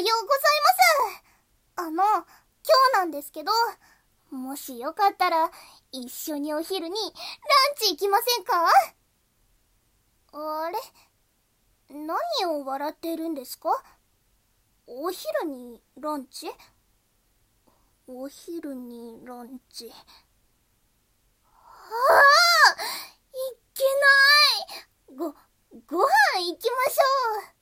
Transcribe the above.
ようございます。今日なんですけど、もしよかったら一緒にお昼にランチ行きませんか？あれ？何を笑ってるんですか？お昼にランチ？お昼にランチ。いけない。ご飯行きましょう。